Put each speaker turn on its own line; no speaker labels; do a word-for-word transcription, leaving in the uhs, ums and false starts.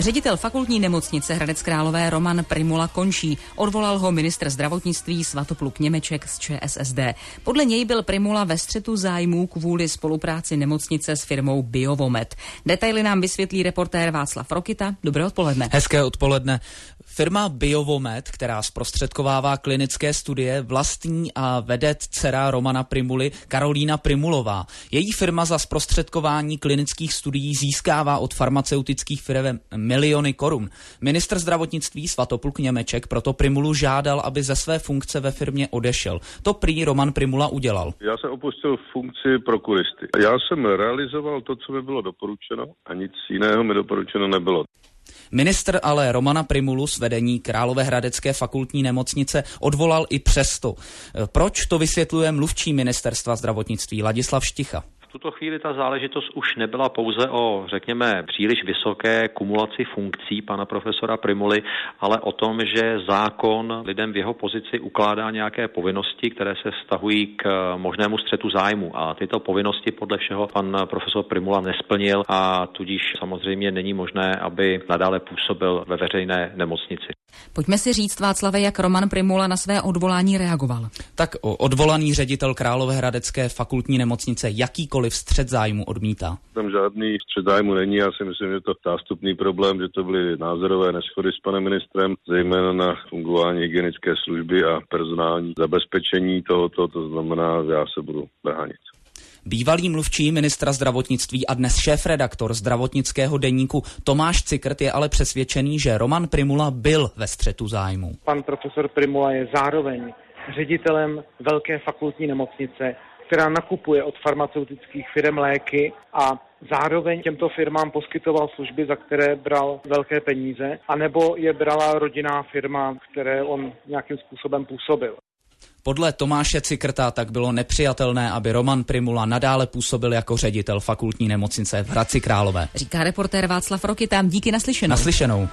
Ředitel fakultní nemocnice Hradec Králové Roman Prymula končí. Odvolal ho ministr zdravotnictví Svatopluk Němeček z ČSSD. Podle něj byl Prymula ve střetu zájmů kvůli spolupráci nemocnice s firmou Biovomed. Detaily nám vysvětlí reportér Václav Rokita. Dobré odpoledne.
Hezké odpoledne. Firma Biovomed, která zprostředkovává klinické studie, vlastní a vede dcera Romana Prymuly Karolína Prymulová. Její firma za zprostředkování klinických studií získává od farmaceutických firem miliony korun. Ministr zdravotnictví Svatopluk Němeček proto Prymulu žádal, aby ze své funkce ve firmě odešel. To prý Roman Prymula udělal.
Já jsem opustil funkci prokuristy. Já jsem realizoval to, co mi bylo doporučeno, a nic jiného mi doporučeno nebylo.
Ministr ale Romana Prymulu z vedení Královéhradecké fakultní nemocnice odvolal i přesto. Proč, to vysvětluje mluvčí ministerstva zdravotnictví Ladislav Šticha.
V tuto chvíli ta záležitost už nebyla pouze o, řekněme, příliš vysoké kumulaci funkcí pana profesora Prymuly, ale o tom, že zákon lidem v jeho pozici ukládá nějaké povinnosti, které se vztahují k možnému střetu zájmu. A tyto povinnosti podle všeho pan profesor Prymula nesplnil a tudíž samozřejmě není možné, aby nadále působil ve veřejné nemocnici.
Pojďme si říct, Václave, jak Roman Prymula na své odvolání reagoval.
Tak odvolaný ředitel Královéhradecké fakultní nemocnice jakýkoliv střet zájmu odmítá.
Tam žádný střet zájmu není, já si myslím, že to zástupný problém, že to byly názorové neshody s panem ministrem, zejména na fungování hygienické služby a personální zabezpečení tohoto, to znamená, že já se budu bránit.
Bývalý mluvčí ministra zdravotnictví a dnes šéfredaktor zdravotnického deníku Tomáš Cikrt je ale přesvědčený, že Roman Prymula byl ve střetu zájmu.
Pan profesor Prymula je zároveň ředitelem velké fakultní nemocnice, která nakupuje od farmaceutických firm léky a zároveň těmto firmám poskytoval služby, za které bral velké peníze, anebo je brala rodinná firma, které on nějakým způsobem působil.
Podle Tomáše Cikrta tak bylo nepřijatelné, aby Roman Prymula nadále působil jako ředitel fakultní nemocnice v Hradci Králové.
Říká reportér Václav Rokita. Díky, naslyšenou.
Naslyšenou.